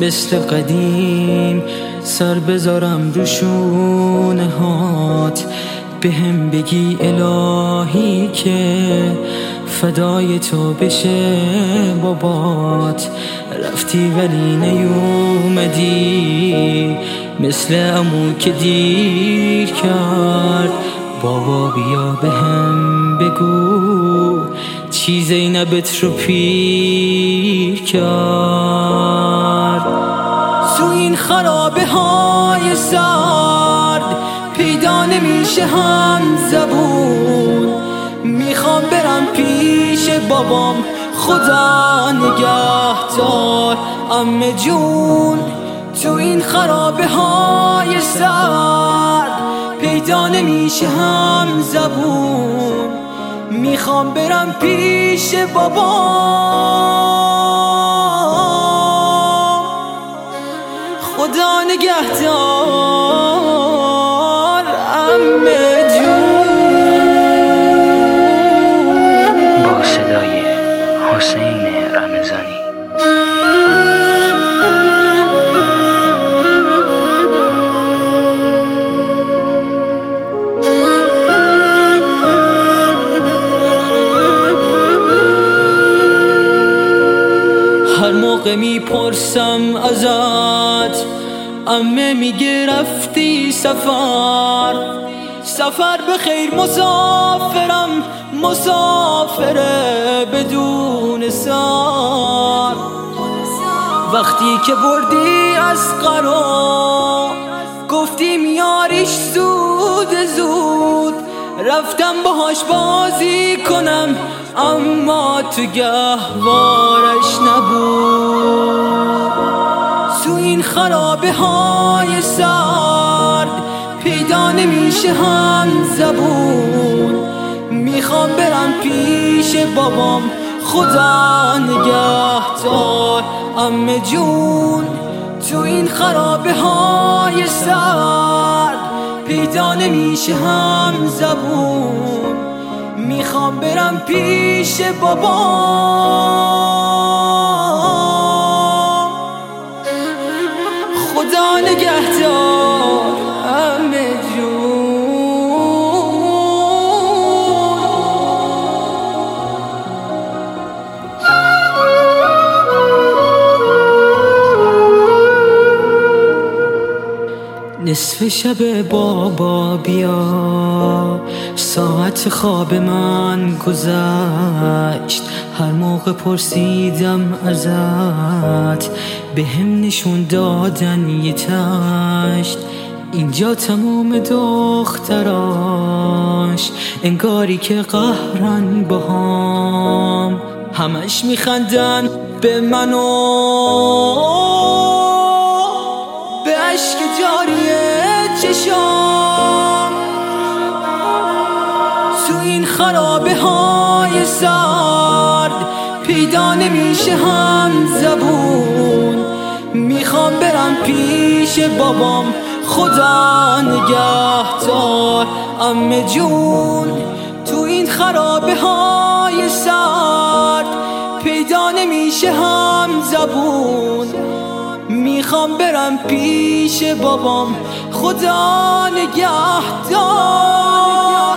مثل قدیم سر بذارم رو شونه هات، بهم بگی الهی که فدای تو بشه بابات. رفتی ولی نیومدی مثل عمو که دیر کرد. بابا بیا بهم بگو چی زینبت رو پیر کرد. تو این خرابه های سرد پیدا نمیشه هم زبون، میخوام برم پیش بابام خدا نگهدار عمه جون. تو این خرابه های سرد پیدا نمیشه هم زبون، میخوام برم پیش بابام خدا نگهدار عمه جون. با صدای حسین رمضانی. هر موقع میپرسم ازت عمه میگه رفتی سفر به خیر مسافرم، مسافره بدون سر. وقتی که بردی از قرار گفتی میاریش زود، رفتم باهاش بازی کنم اما تو گهوارش نبود. تو این خرابه های سرد پیدا نمیشه هم زبون، میخوام برم پیش بابام خدا نگهدار عمه جون. تو این خرابه های سرد پیدا نمیشه هم زبون، میخوام برم پیش بابام خدا نگهدار عمه جون. نصف شب بابا بیا، ساعت خواب من گذشت. هر موقع پرسیدم ازت بهم نشون دادن یه تشت. اینجا تموم دختراش انگاری که قهرن باهام، همش میخندن به منو به عشق جاری چشام. تو این خرابه های سرد پیدا نمیشه هم زبون، میخوام برم پیش بابام خدا نگهدار عمه جون. تو این خرابه های سرد پیدا نمیشه هم زبون، میخوام برم پیش بابام خدا نگهدار.